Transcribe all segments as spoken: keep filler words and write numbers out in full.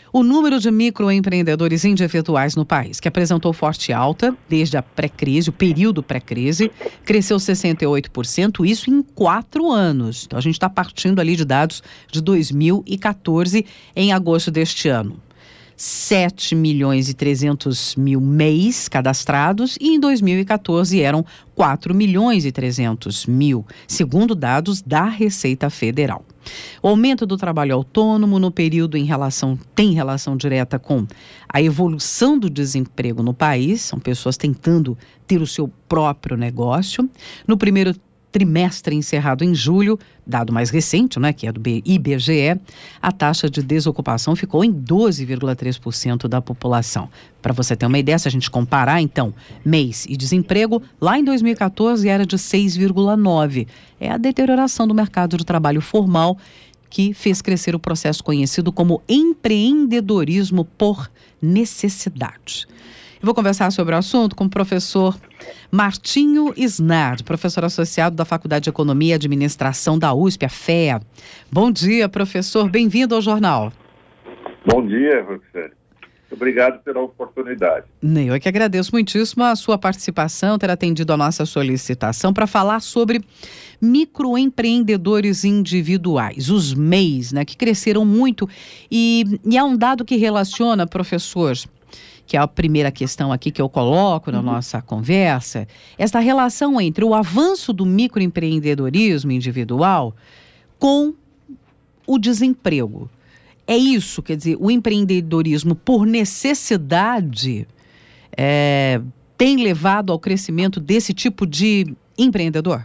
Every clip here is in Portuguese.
O número de microempreendedores individuais no país, que apresentou forte alta desde a pré-crise, o período pré-crise, cresceu sessenta e oito por cento, isso em quatro anos. Então, a gente está partindo ali de dados de dois mil e quatorze, em agosto deste ano. sete milhões e trezentos mil M E Is cadastrados e em dois mil e quatorze eram quatro milhões e trezentos mil, segundo dados da Receita Federal. O aumento do trabalho autônomo no período em relação, tem relação direta com a evolução do desemprego no país, são pessoas tentando ter o seu próprio negócio. No primeiro trimestre encerrado em julho, dado mais recente, né, que é do I B G E, a taxa de desocupação ficou em doze vírgula três por cento da população. Para você ter uma ideia, se a gente comparar, então, M E Is e desemprego, lá em dois mil e quatorze era de seis vírgula nove por cento. É a deterioração do mercado de trabalho formal que fez crescer o processo conhecido como empreendedorismo por necessidade. Eu vou conversar sobre o assunto com o professor Martinho Isnard, professor associado da Faculdade de Economia e Administração da U S P, a F E A. Bom dia, professor. Bem-vindo ao jornal. Bom dia, Roxane. Obrigado pela oportunidade. Eu é que agradeço muitíssimo a sua participação, ter atendido a nossa solicitação para falar sobre microempreendedores individuais, os M E Is, né, que cresceram muito. E, e há um dado que relaciona, professor, que é a primeira questão aqui que eu coloco na uhum. nossa conversa, esta relação entre o avanço do microempreendedorismo individual com o desemprego. É isso, quer dizer, o empreendedorismo por necessidade é, tem levado ao crescimento desse tipo de empreendedor?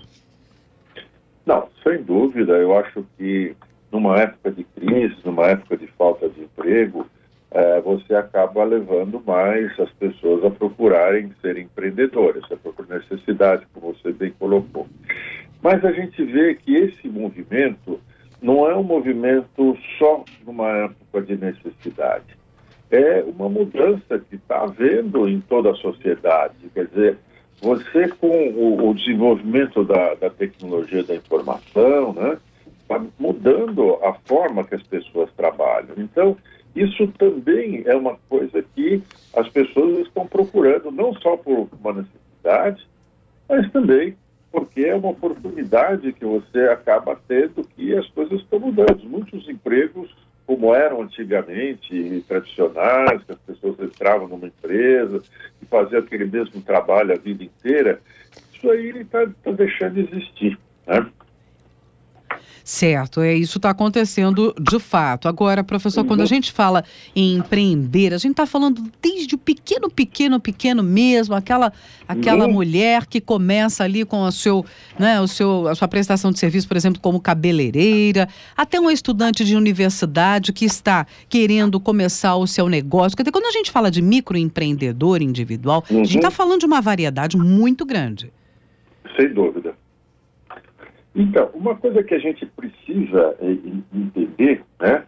Não, sem dúvida. Eu acho que numa época de crise, numa época de falta de emprego, É, você acaba levando mais as pessoas a procurarem ser empreendedores, é por necessidade, como você bem colocou. Mas a gente vê que esse movimento não é um movimento só numa época de necessidade. É uma mudança que está havendo em toda a sociedade. Quer dizer, você com o, o desenvolvimento da, da tecnologia da informação, né, está mudando a forma que as pessoas trabalham. Então, isso também é uma coisa que as pessoas estão procurando, não só por uma necessidade, mas também porque é uma oportunidade que você acaba tendo, que as coisas estão mudando. Muitos empregos, como eram antigamente, tradicionais, que as pessoas entravam numa empresa e faziam aquele mesmo trabalho a vida inteira, isso aí está tá deixando de existir, né? Certo, é, isso está acontecendo de fato. Agora, professor, uhum. quando a gente fala em empreender, a gente está falando desde o pequeno, pequeno, pequeno mesmo, aquela, aquela uhum. mulher que começa ali com a, seu, né, o seu, a sua prestação de serviço, por exemplo, como cabeleireira, até um estudante de universidade que está querendo começar o seu negócio. Quer dizer, quando a gente fala de microempreendedor individual, uhum. a gente está falando de uma variedade muito grande. Sem dúvida. Então, uma coisa que a gente precisa é, entender, né,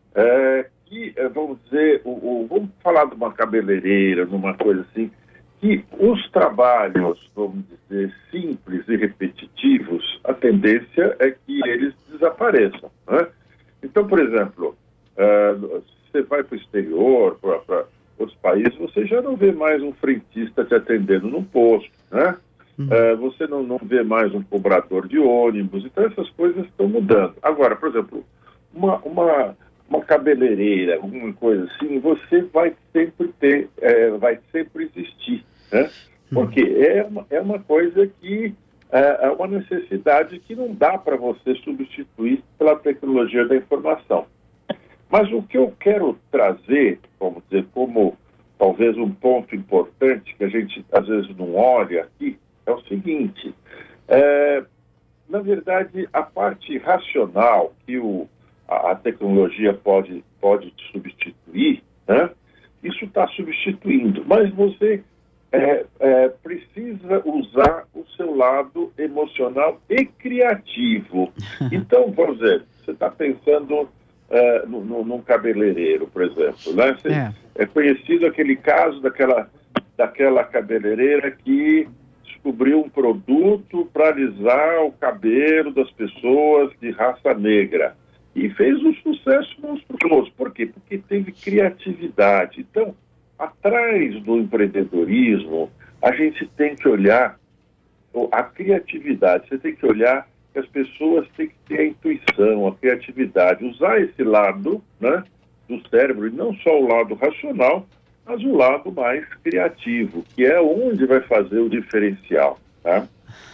é que, vamos dizer, o, o, vamos falar de uma cabeleireira, numa coisa assim, que os trabalhos, vamos dizer, simples e repetitivos, a tendência é que eles desapareçam, né? Então, por exemplo, uh, você vai para o exterior, para outros países, você já não vê mais um frentista te atendendo num posto, né? Uhum. Uh, você não, não vê mais um cobrador de ônibus, então essas coisas estão mudando. Agora, por exemplo, uma, uma, uma cabeleireira, alguma coisa assim, você vai sempre ter, é, vai sempre existir, né? Porque é uma, é uma coisa que é, é uma necessidade que não dá para você substituir pela tecnologia da informação. Mas o que eu quero trazer, vamos dizer, como talvez um ponto importante que a gente às vezes não olha aqui, é o seguinte, é, na verdade, a parte racional que o, a, a tecnologia pode, pode substituir, né, isso está substituindo, mas você é, é, precisa usar o seu lado emocional e criativo. Então, por exemplo, você está pensando é, no, no, num cabeleireiro, por exemplo, né? Você, é. é conhecido aquele caso daquela, daquela cabeleireira que descobriu um produto para alisar o cabelo das pessoas de raça negra. e fez um sucesso monstruoso. Por quê? Porque teve criatividade. Então, atrás do empreendedorismo, a gente tem que olhar a criatividade. Você tem que olhar que as pessoas têm que ter a intuição, a criatividade, usar esse lado, né, do cérebro, e não só o lado racional, mas o lado mais criativo, que é onde vai fazer o diferencial, tá?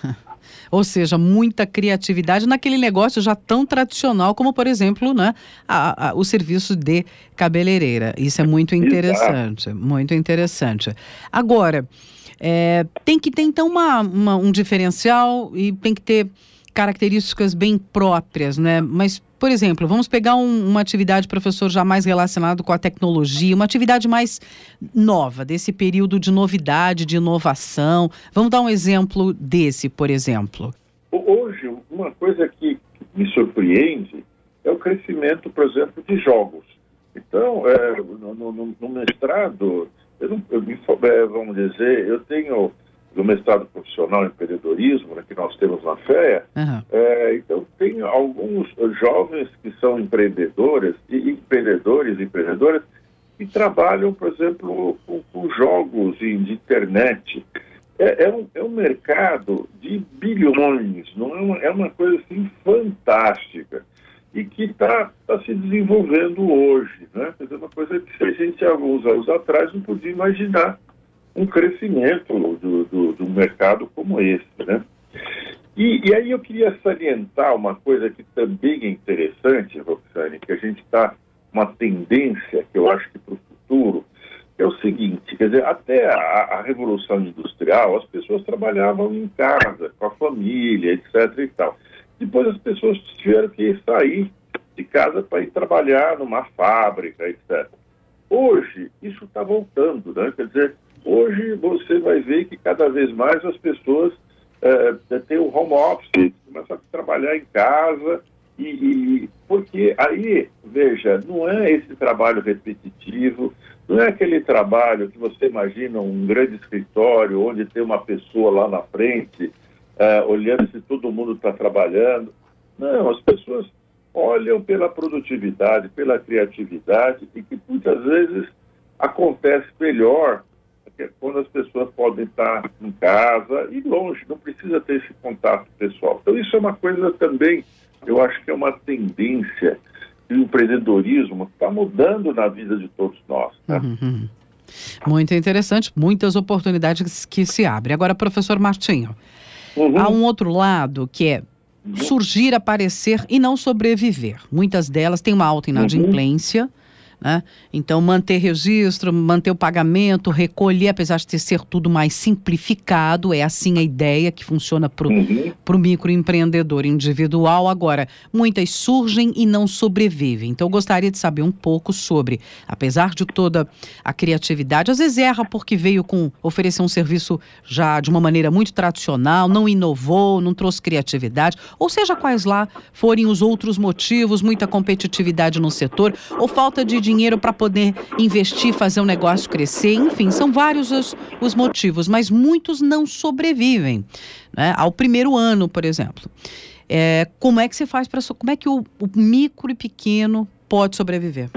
Ou seja, muita criatividade naquele negócio já tão tradicional como, por exemplo, né, a, a, o serviço de cabeleireira. Isso é muito interessante, Exato. muito interessante. Agora, é, tem que ter então uma, uma, um diferencial e tem que ter características bem próprias, né? Mas, por exemplo, vamos pegar um, uma atividade, professor, já mais relacionado com a tecnologia, uma atividade mais nova, desse período de novidade, de inovação. Vamos dar um exemplo desse, por exemplo. Hoje, uma coisa que me surpreende é o crescimento, por exemplo, de jogos. Então, é, no, no, no mestrado, eu não, eu me, vamos dizer, eu tenho do mestrado profissional em empreendedorismo, né, que nós temos na F E A, uhum. é, então tem alguns jovens que são empreendedores e empreendedores e empreendedoras que trabalham, por exemplo, com, com jogos de, de internet. É, é, um, é um mercado de bilhões, não é, uma, é uma coisa assim fantástica e que está tá se desenvolvendo hoje, né? Quer dizer, uma coisa que a gente há alguns anos atrás não podia imaginar um crescimento do, do, do mercado como esse, né? E, e aí eu queria salientar uma coisa que também é interessante, Roxane, que a gente está, uma tendência que eu acho que para o futuro, é o seguinte, quer dizer, até a, a Revolução Industrial, as pessoas trabalhavam em casa, com a família, etc e tal. Depois as pessoas tiveram que sair de casa para ir trabalhar numa fábrica, etcétera. Hoje, isso está voltando, né? Quer dizer, hoje você vai ver que cada vez mais as pessoas é, têm o home office, começam a trabalhar em casa, e, e porque aí, veja, não é esse trabalho repetitivo, não é aquele trabalho que você imagina um grande escritório onde tem uma pessoa lá na frente, é, olhando se todo mundo está trabalhando. Não, as pessoas olham pela produtividade, pela criatividade, e que muitas vezes acontece melhor quando as pessoas podem estar em casa e longe, não precisa ter esse contato pessoal. Então isso é uma coisa também, eu acho que é uma tendência do empreendedorismo que está mudando na vida de todos nós, né? Uhum. Muito interessante, muitas oportunidades que se abrem. Agora, professor Martinho, uhum. há um outro lado que é surgir, aparecer e não sobreviver. Muitas delas têm uma alta inadimplência, uhum. né? Então, manter registro, manter o pagamento, recolher, apesar de ter ser tudo mais simplificado, é assim a ideia que funciona para o uhum. microempreendedor individual. Agora, muitas surgem e não sobrevivem. Então, eu gostaria de saber um pouco sobre, apesar de toda a criatividade, às vezes erra porque veio com oferecer um serviço já de uma maneira muito tradicional, não inovou, não trouxe criatividade, ou seja, quais lá forem os outros motivos, muita competitividade no setor, ou falta de dinheiro para poder investir, fazer um negócio crescer, enfim, são vários os, os motivos, mas muitos não sobrevivem, né? Ao primeiro ano, por exemplo. É, como é que se faz para, como é que o, o micro e pequeno pode sobreviver?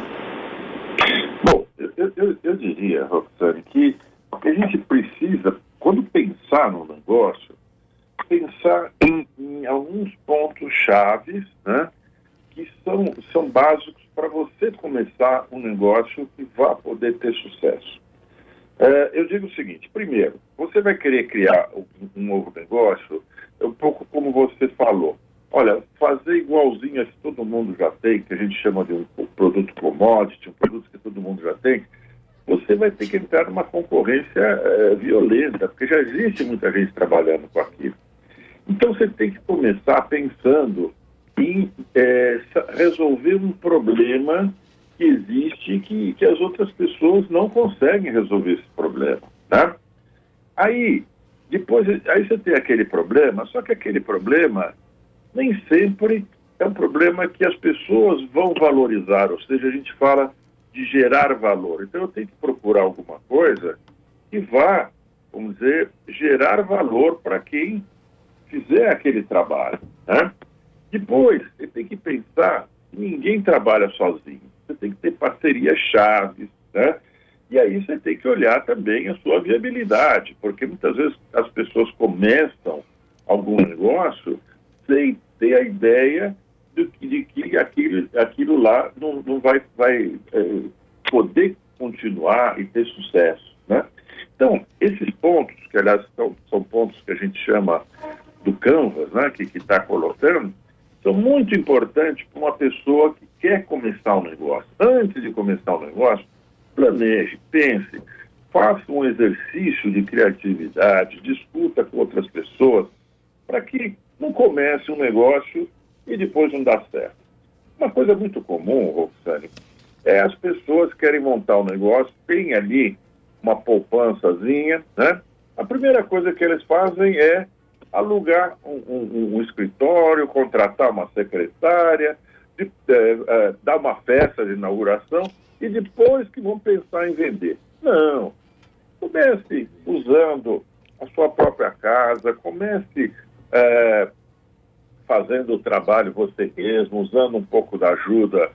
Bom, eu, eu, eu diria, Roxane, que a gente precisa, quando pensar no negócio, pensar em, em alguns pontos chaves, né, que são, são básicos para você começar um negócio que vá poder ter sucesso. É, eu digo o seguinte, primeiro, você vai querer criar um, um novo negócio, é um pouco como você falou. Olha, fazer igualzinho a que todo mundo já tem, que a gente chama de um, um produto commodity, um produto que todo mundo já tem, você vai ter que entrar numa concorrência é, violenta, porque já existe muita gente trabalhando com aquilo. Então você tem que começar pensando em é, resolver um problema que existe e que, que as outras pessoas não conseguem resolver esse problema, tá? Aí, depois, aí você tem aquele problema, só que aquele problema nem sempre é um problema que as pessoas vão valorizar, ou seja, a gente fala de gerar valor. Então eu tenho que procurar alguma coisa que vá, vamos dizer, gerar valor para quem fizer aquele trabalho, né? Depois, você tem que pensar ninguém trabalha sozinho. Você tem que ter parcerias-chave, né? E aí você tem que olhar também a sua viabilidade, porque muitas vezes as pessoas começam algum negócio sem ter a ideia de que, de que aquilo, aquilo lá não, não vai, vai é, poder continuar e ter sucesso, né? Então, esses pontos, que aliás são, são pontos que a gente chama do Canvas, né, que está colocando, são muito importantes para uma pessoa que quer começar um negócio. Antes de começar um negócio, planeje, pense, faça um exercício de criatividade, discuta com outras pessoas, para que não comece um negócio e depois não dá certo. Uma coisa muito comum, Roxane, é as pessoas querem montar um negócio, tem ali uma poupançazinha, né? A primeira coisa que eles fazem é alugar um, um, um escritório, contratar uma secretária, de, é, é, dar uma festa de inauguração e depois que vão pensar em vender. Não. Comece usando a sua própria casa, comece é, fazendo o trabalho você mesmo, usando um pouco da ajuda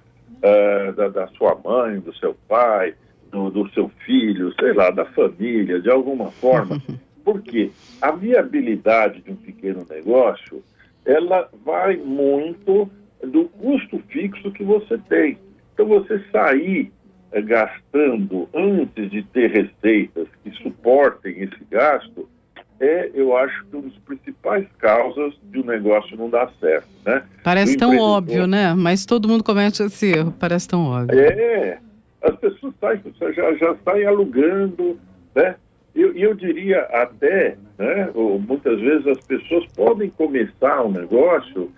é, da, da sua mãe, do seu pai, do, do seu filho, sei lá, da família, de alguma forma. Porque a viabilidade de um pequeno negócio, ela vai muito do custo fixo que você tem. Então, você sair é, gastando antes de ter receitas que suportem esse gasto, é, eu acho que uma das principais causas de um negócio não dar certo, né? Parece tão óbvio, né? Mas todo mundo comete esse erro, parece tão óbvio. É, as pessoas saem, já, já saem alugando, né? E eu, eu diria até, né, ou muitas vezes as pessoas podem começar um negócio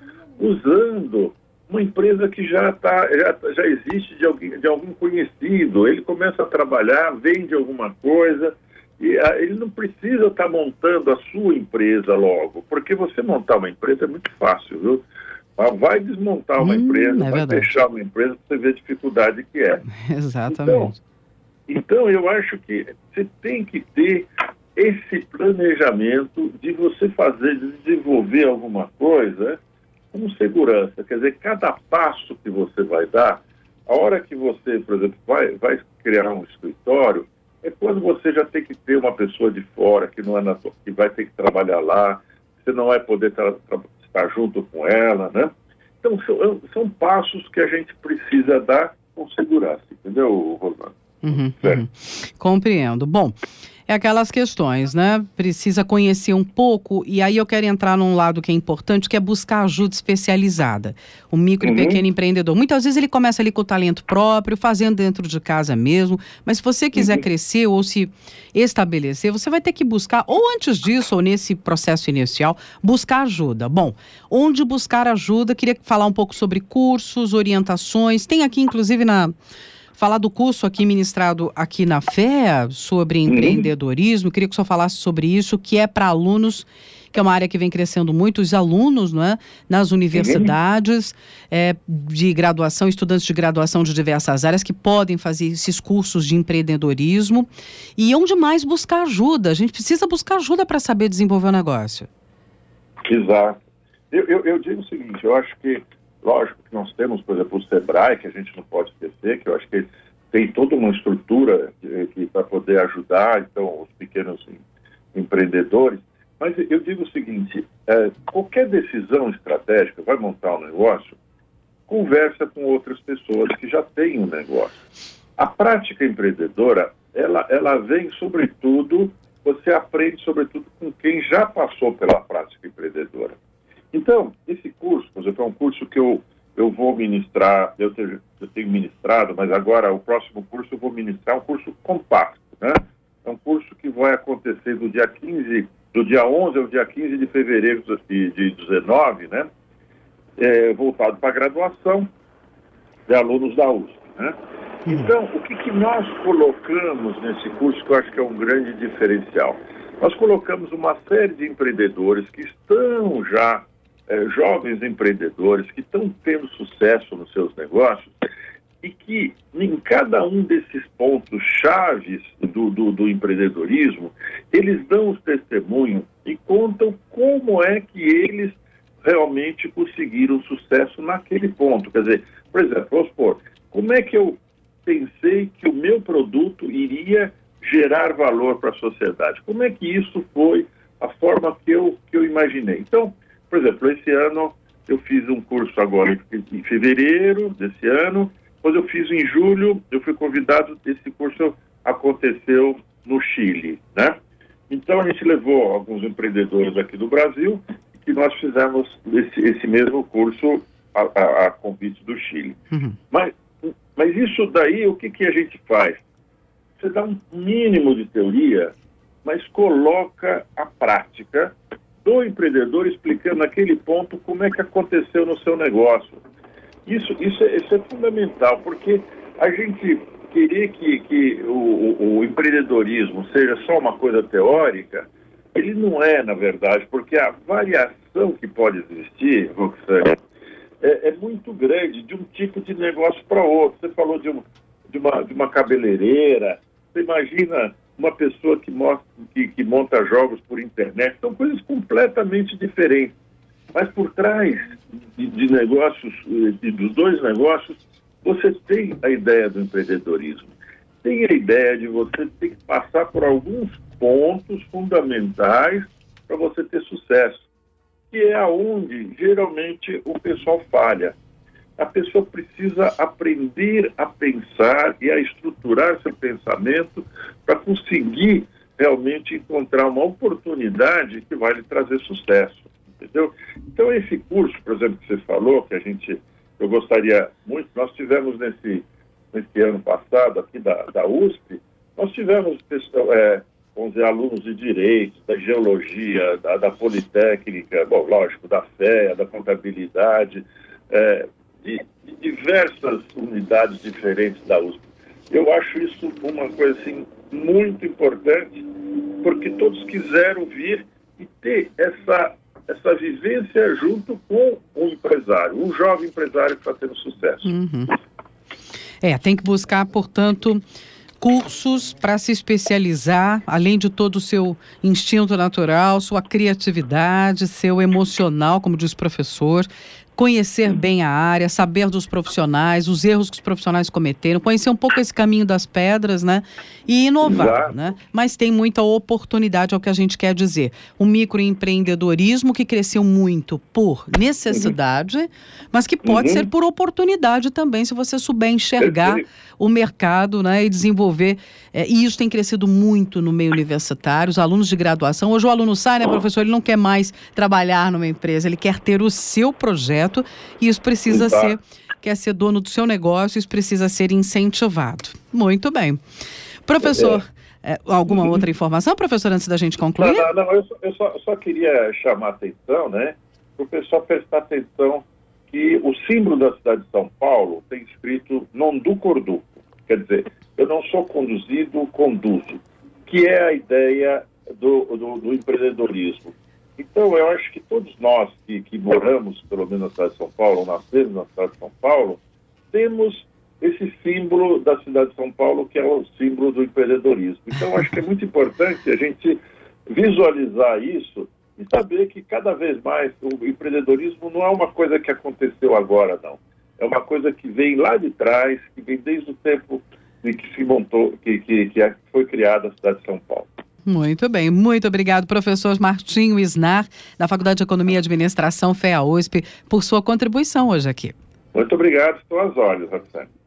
usando uma empresa que já, tá, já, já existe de, alguém, de algum conhecido. Ele começa a trabalhar, vende alguma coisa, e a, ele não precisa estar montando a sua empresa logo, porque você montar uma empresa é muito fácil, viu? Mas vai desmontar uma hum, empresa, é vai verdade. fechar uma empresa para você ver a dificuldade que é. Exatamente. Então, Então, eu acho que você tem que ter esse planejamento de você fazer, de desenvolver alguma coisa com segurança. Quer dizer, cada passo que você vai dar, a hora que você, por exemplo, vai, vai criar um escritório, é quando você já tem que ter uma pessoa de fora que, não é na, que vai ter que trabalhar lá, você não vai poder tra, tra, estar junto com ela, né? Então, são, são passos que a gente precisa dar com segurança, entendeu, Rosana? Uhum, uhum. Compreendo. Bom, é aquelas questões, né? Precisa conhecer um pouco, e aí eu quero entrar num lado que é importante, que é buscar ajuda especializada. O micro uhum. e pequeno empreendedor. Muitas vezes ele começa ali com o talento próprio, fazendo dentro de casa mesmo, mas se você quiser uhum. crescer ou se estabelecer, você vai ter que buscar, ou antes disso, ou nesse processo inicial, buscar ajuda. Bom, onde buscar ajuda? Queria falar um pouco sobre cursos, orientações. Tem aqui, inclusive, na... falar do curso aqui ministrado aqui na F E A sobre empreendedorismo. Uhum. Queria que o senhor falasse sobre isso, que é para alunos, que é uma área que vem crescendo muito, os alunos, não é? Nas universidades, uhum. é, de graduação, estudantes de graduação de diversas áreas que podem fazer esses cursos de empreendedorismo. E onde mais buscar ajuda? A gente precisa buscar ajuda para saber desenvolver o negócio. Exato. Eu, eu, eu digo o seguinte, eu acho que lógico que nós temos, por exemplo, o Sebrae, que a gente não pode esquecer, que eu acho que tem toda uma estrutura que, que para poder ajudar, então, os pequenos em, empreendedores. Mas eu digo o seguinte, é, qualquer decisão estratégica, vai montar um negócio, conversa com outras pessoas que já têm um negócio. A prática empreendedora, ela, ela vem sobretudo, você aprende sobretudo com quem já passou pela prática empreendedora. Então, esse curso, por exemplo, é um curso que eu, eu vou ministrar, eu tenho, eu tenho ministrado, mas agora o próximo curso eu vou ministrar um curso compacto, né? É um curso que vai acontecer do dia quinze, do dia onze ao dia quinze de fevereiro de, de dezenove, né? É, voltado para a graduação de alunos da U S P, né? Então, o que, que nós colocamos nesse curso, que eu acho que é um grande diferencial? Nós colocamos uma série de empreendedores que estão já É, jovens empreendedores que estão tendo sucesso nos seus negócios e que em cada um desses pontos chaves do, do, do empreendedorismo, eles dão os testemunhos e contam como é que eles realmente conseguiram sucesso naquele ponto. Quer dizer, por exemplo, vamos supor, como é que eu pensei que o meu produto iria gerar valor para a sociedade? Como é que isso foi a forma que eu, que eu imaginei? Então, por exemplo, esse ano eu fiz um curso agora em fevereiro desse ano, depois eu fiz em julho, eu fui convidado, esse curso aconteceu no Chile, né? Então a gente levou alguns empreendedores aqui do Brasil e nós fizemos esse, esse mesmo curso a, a, a convite do Chile. Uhum. Mas, mas isso daí, o que, que a gente faz? Você dá um mínimo de teoria, mas coloca a prática do empreendedor explicando naquele ponto como é que aconteceu no seu negócio. Isso, isso, é, isso é fundamental, porque a gente querer que, que o, o, o empreendedorismo seja só uma coisa teórica, ele não é, na verdade, porque a variação que pode existir, Roxane, é, é muito grande de um tipo de negócio para outro. Você falou de, um, de, uma, de uma cabeleireira, você imagina uma pessoa que, mostra, que, que monta jogos por internet, são coisas completamente diferentes. Mas por trás de, de negócios, de, dos dois negócios, você tem a ideia do empreendedorismo. Tem a ideia de você ter que passar por alguns pontos fundamentais para você ter sucesso, que é aonde geralmente o pessoal falha. A pessoa precisa aprender a pensar e a estruturar seu pensamento para conseguir realmente encontrar uma oportunidade que vai lhe trazer sucesso, entendeu? Então esse curso, por exemplo, que você falou, que a gente, eu gostaria muito, nós tivemos nesse, nesse ano passado aqui da, da U S P, nós tivemos é, vamos dizer, alunos de Direito, da Geologia, da, da Politécnica, bom, lógico, da F E A, da Contabilidade, é, de, de diversas unidades diferentes da U S P. Eu acho isso uma coisa assim, muito importante, porque todos quiseram vir e ter essa, essa vivência junto com o empresário, um jovem empresário que está tendo sucesso. Uhum. É, tem que buscar, portanto, cursos para se especializar, além de todo o seu instinto natural, sua criatividade, seu emocional, como diz o professor, conhecer bem a área, saber dos profissionais, os erros que os profissionais cometeram, conhecer um pouco esse caminho das pedras, né? E inovar, Exato. né? Mas tem muita oportunidade, é o que a gente quer dizer. O microempreendedorismo que cresceu muito por necessidade, uhum. mas que pode uhum. ser por oportunidade também, se você souber enxergar uhum. o mercado, né? E desenvolver. É, e isso tem crescido muito no meio universitário, os alunos de graduação. Hoje o aluno sai, né, professor? Ele não quer mais trabalhar numa empresa, ele quer ter o seu projeto. E isso precisa Exato. ser, quer ser dono do seu negócio, isso precisa ser incentivado. Muito bem. Professor, é. É, alguma uhum. outra informação, professor, antes da gente concluir? Não, não, não eu, só, eu, só, eu só queria chamar a atenção, né, para o pessoal prestar atenção que o símbolo da cidade de São Paulo tem escrito non ducor duco, quer dizer, eu não sou conduzido, conduzo, que é a ideia do, do, do empreendedorismo. Então, eu acho que todos nós que, que moramos, pelo menos na cidade de São Paulo, ou nascemos na cidade de São Paulo, temos esse símbolo da cidade de São Paulo, que é o símbolo do empreendedorismo. Então, acho que é muito importante a gente visualizar isso e saber que cada vez mais o empreendedorismo não é uma coisa que aconteceu agora, não. É uma coisa que vem lá de trás, que vem desde o tempo em que se montou, que, que, que foi criada a cidade de São Paulo. Muito bem, muito obrigado, professor Martinho Isnar, da Faculdade de Economia e Administração, F E A U S P, por sua contribuição hoje aqui. Muito obrigado, estou às ordens, Roxane.